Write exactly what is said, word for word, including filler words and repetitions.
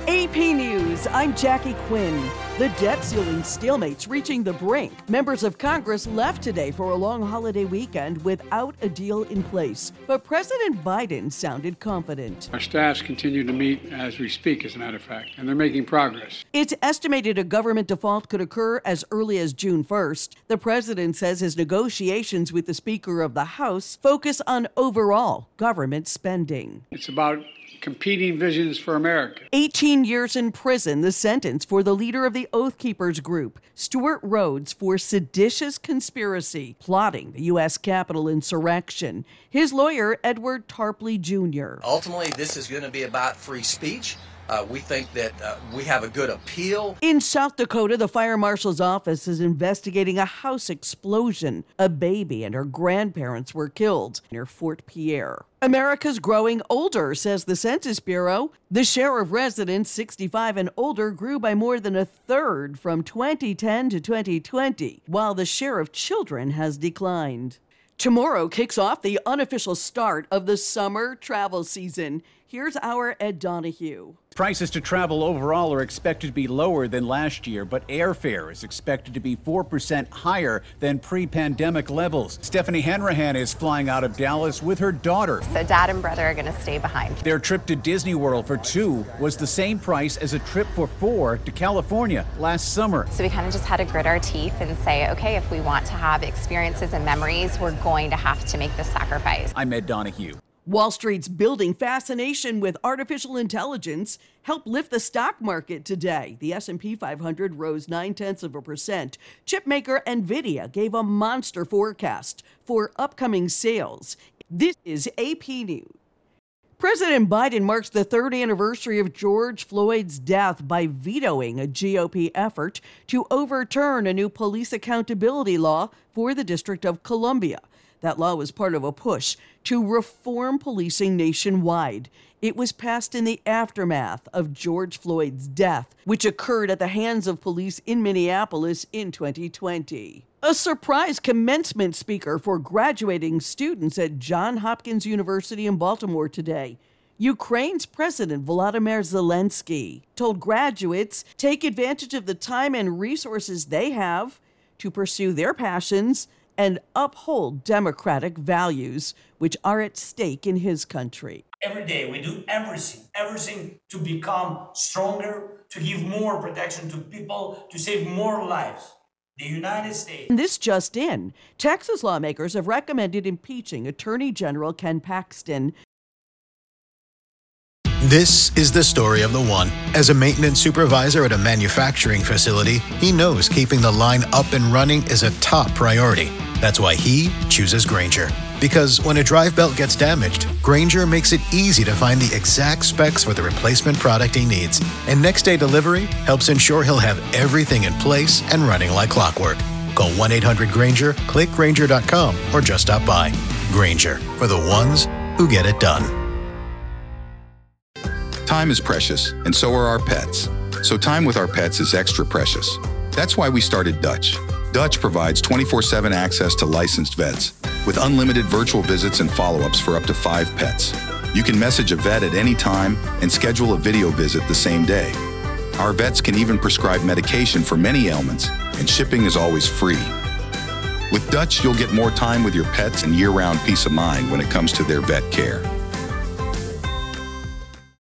A P News, I'm Jackie Quinn. The debt ceiling stalemate's reaching the brink. Members of Congress left today for a long holiday weekend without a deal in place. But President Biden sounded confident. Our staffs continue to meet as we speak, as a matter of fact, and they're making progress. It's estimated a government default could occur as early as June first. The president says his negotiations with the Speaker of the House focus on overall government spending. It's about competing visions for America. eighteen years in prison, the sentence for the leader of the Oath Keepers group, Stewart Rhodes, for seditious conspiracy, plotting the U S Capitol insurrection. His lawyer, Edward Tarpley Junior Ultimately, this is going to be about free speech. Uh, we think that uh, we have a good appeal. In South Dakota, the fire marshal's office is investigating a house explosion. A baby and her grandparents were killed near Fort Pierre. America's growing older, says the Census Bureau. The share of residents sixty-five and older grew by more than a third from twenty ten to twenty twenty, while the share of children has declined. Tomorrow kicks off the unofficial start of the summer travel season. Here's our Ed Donahue. Prices to travel overall are expected to be lower than last year, but airfare is expected to be four percent higher than pre-pandemic levels. Stephanie Hanrahan is flying out of Dallas with her daughter. So dad and brother are going to stay behind. Their trip to Disney World for two was the same price as a trip for four to California last summer. So we kind of just had to grit our teeth and say, okay, if we want to have experiences and memories, we're going to have to make this sacrifice. I'm Ed Donahue. Wall Street's building fascination with artificial intelligence helped lift the stock market today. The S and P five hundred rose nine-tenths of a percent. Chipmaker NVIDIA gave a monster forecast for upcoming sales. This is A P News. President Biden marks the third anniversary of George Floyd's death by vetoing a G O P effort to overturn a new police accountability law for the District of Columbia. That law was part of a push to reform policing nationwide. It was passed in the aftermath of George Floyd's death, which occurred at the hands of police in Minneapolis in twenty twenty. A surprise commencement speaker for graduating students at Johns Hopkins University in Baltimore today. Ukraine's President Volodymyr Zelensky told graduates take advantage of the time and resources they have to pursue their passions and uphold democratic values, which are at stake in his country. Every day we do everything, everything to become stronger, to give more protection to people, to save more lives. The United States. And this just in, Texas lawmakers have recommended impeaching Attorney General Ken Paxton. This is the story of the one. As a maintenance supervisor at a manufacturing facility, he knows keeping the line up and running is a top priority. That's why he chooses Grainger. Because when a drive belt gets damaged, Grainger makes it easy to find the exact specs for the replacement product he needs. And next day delivery helps ensure he'll have everything in place and running like clockwork. Call one eight hundred Grainger, click Grainger dot com, or just stop by. Grainger, for the ones who get it done. Time is precious, and so are our pets. So time with our pets is extra precious. That's why we started Dutch. Dutch provides twenty-four seven access to licensed vets, with unlimited virtual visits and follow-ups for up to five pets. You can message a vet at any time and schedule a video visit the same day. Our vets can even prescribe medication for many ailments, and shipping is always free. With Dutch, you'll get more time with your pets and year-round peace of mind when it comes to their vet care.